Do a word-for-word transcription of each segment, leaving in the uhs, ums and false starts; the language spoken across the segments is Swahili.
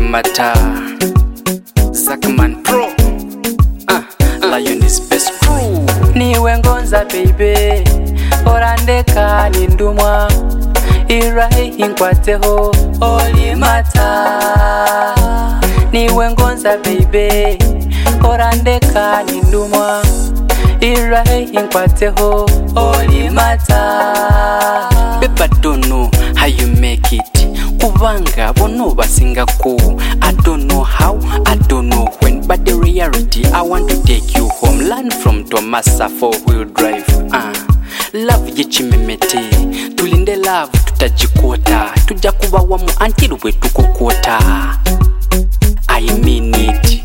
Mata Zakman Pro uh, Lion is best crew. Niwe ngonza baby orandeka nindumwa irahi inkwateho oli mata. Niwe ngonza baby orandeka nindumwa irahi inkwateho oli mata. Babe, I don't know how you make it. Kubanga bono basinga ko. I don't know how, I don't know when, but the reality, I want to take you home. Learn from Tomasa four wheel drive. Uh. Love yichimemete. Tulinde love tutajikota. Tuja kuba wamu until we tukokota. I mean it.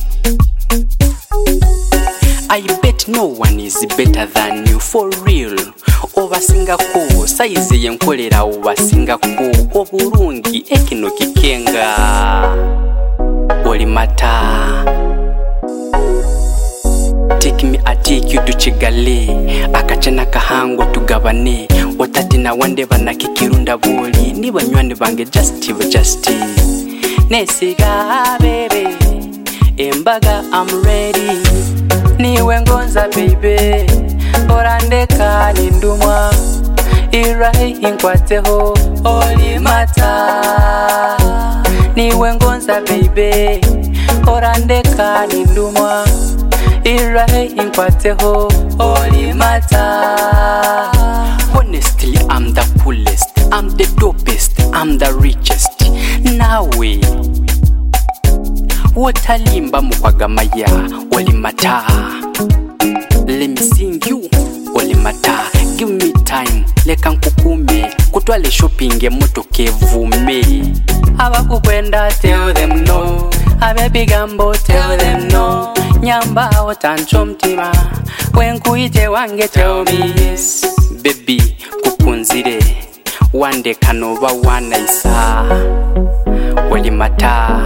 I bet no one is better than you, for real. Obasinga ko size yenkolera obasinga ko obulungi ekino kikenga oli mata. Take me, I take you to Chigale akachana kahango tugabane otati na wande banakikirunda boli ni banywani bange justive justi nesiga baby embaga I'm ready. Niwe ngonza baby orandeka nindumwa irahi inkwateho oli mata. Niwe ngonza baby orandeka nindumwa irahi inkwateho oli mata. Honestly, I'm the coolest, I'm the dopest, I'm the richest. Nawe wotalimba mukwagamaya oli mata. Let me sing you oli mata. Give me time leka nkukume kutwale shopping emotoka evume. Abakukwenda tell them no, abebigambo tell them no. Nyamba otancho mtima wenkuyite wange tell me yes. Baby kukunzire wande kanoba wanaisa oli mata.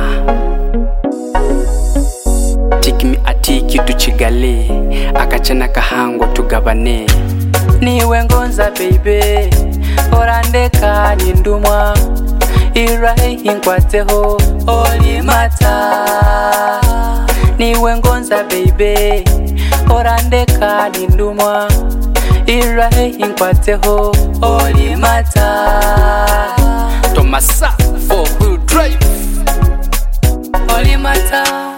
Take me, I take you to Chigale akachana kahango tugabane. Niwe ngonza baby orandeka nindumwa irahi inkwateho oli mata. Niwe ngonza baby orandeka nindumwa irahi inkwateho oli mata. Tomasa four wheel drive oli mata.